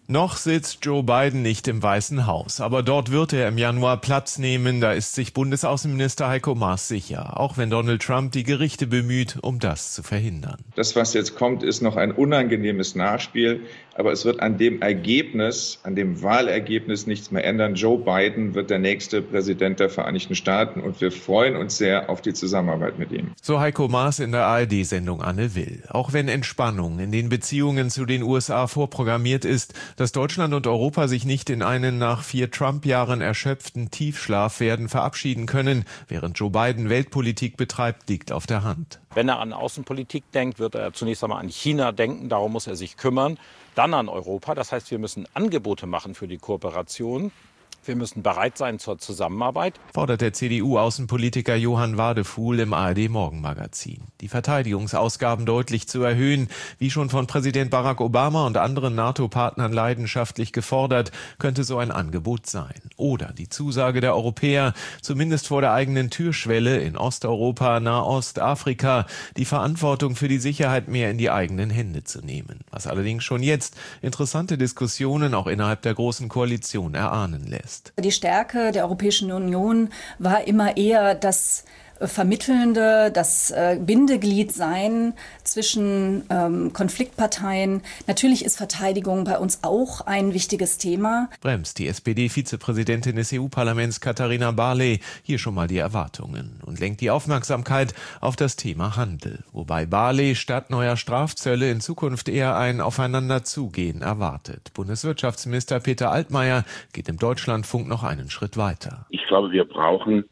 Noch sitzt Joe Biden nicht im Weißen Haus, aber dort wird er im Januar Platz nehmen, da ist sich Bundesaußenminister Heiko Maas sicher, auch wenn Donald Trump die Gerichte bemüht, um das zu verhindern. Das, was jetzt kommt, ist noch ein unangenehmes Nachspiel, aber es wird an dem Ergebnis, an dem Wahlergebnis nichts mehr ändern. Joe Biden wird der nächste Präsident der Vereinigten Staaten und wir freuen uns sehr auf die Zusammenarbeit mit ihm. So Heiko Maas in der ARD-Sendung Anne Will. Auch wenn Entspannung in den Beziehungen zu den USA vorprogrammiert ist, dass Deutschland und Europa sich nicht in einen nach 4 Trump-Jahren erschöpften Tiefschlaf werden verabschieden können, während Joe Biden Weltpolitik betreibt, liegt auf der Hand. Wenn er an Außenpolitik denkt, wird er zunächst einmal an China denken, darum muss er sich kümmern. Dann an Europa, das heißt, wir müssen Angebote machen für die Kooperation. Wir müssen bereit sein zur Zusammenarbeit, fordert der CDU-Außenpolitiker Johann Wadefuhl im ARD-Morgenmagazin. Die Verteidigungsausgaben deutlich zu erhöhen, wie schon von Präsident Barack Obama und anderen NATO-Partnern leidenschaftlich gefordert, könnte so ein Angebot sein. Oder die Zusage der Europäer, zumindest vor der eigenen Türschwelle in Osteuropa, Nahost, Afrika, die Verantwortung für die Sicherheit mehr in die eigenen Hände zu nehmen. Was allerdings schon jetzt interessante Diskussionen auch innerhalb der Großen Koalition erahnen lässt. Die Stärke der Europäischen Union war immer eher das Vermittelnde, das Bindeglied sein zwischen Konfliktparteien. Natürlich ist Verteidigung bei uns auch ein wichtiges Thema. Bremst die SPD-Vizepräsidentin des EU-Parlaments Katharina Barley hier schon mal die Erwartungen und lenkt die Aufmerksamkeit auf das Thema Handel. Wobei Barley statt neuer Strafzölle in Zukunft eher ein Aufeinanderzugehen erwartet. Bundeswirtschaftsminister Peter Altmaier geht im Deutschlandfunk noch einen Schritt weiter. Ich glaube, wir brauchen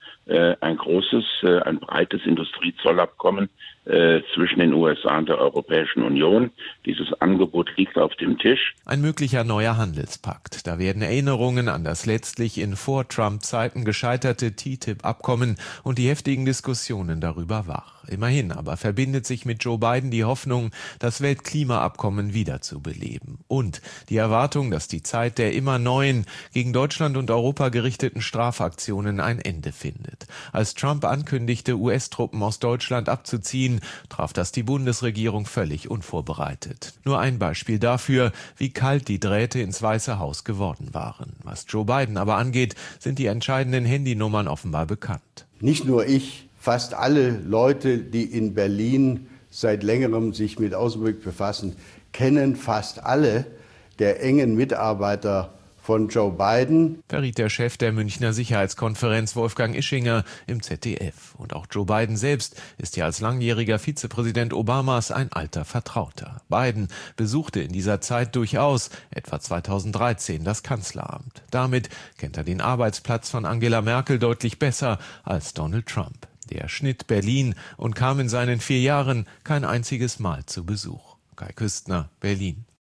ein breites Industriezollabkommen zwischen den USA und der Europäischen Union. Dieses Angebot liegt auf dem Tisch. Ein möglicher neuer Handelspakt. Da werden Erinnerungen an das letztlich in Vor-Trump-Zeiten gescheiterte TTIP-Abkommen und die heftigen Diskussionen darüber wach. Immerhin aber verbindet sich mit Joe Biden die Hoffnung, das Weltklimaabkommen wiederzubeleben. Und die Erwartung, dass die Zeit der immer neuen, gegen Deutschland und Europa gerichteten Strafaktionen ein Ende findet. Als Trump ankündigte, US-Truppen aus Deutschland abzuziehen, traf das die Bundesregierung völlig unvorbereitet. Nur ein Beispiel dafür, wie kalt die Drähte ins Weiße Haus geworden waren. Was Joe Biden aber angeht, sind die entscheidenden Handynummern offenbar bekannt. Nicht nur ich, fast alle Leute, die in Berlin seit längerem sich mit Außenpolitik befassen, kennen fast alle der engen Mitarbeiter von Joe Biden, verriet der Chef der Münchner Sicherheitskonferenz Wolfgang Ischinger im ZDF. Und auch Joe Biden selbst ist ja als langjähriger Vizepräsident Obamas ein alter Vertrauter. Biden besuchte in dieser Zeit durchaus, etwa 2013, das Kanzleramt. Damit kennt er den Arbeitsplatz von Angela Merkel deutlich besser als Donald Trump. Der schnitt Berlin und kam in seinen 4 Jahren kein einziges Mal zu Besuch. Kai Küstner, Berlin.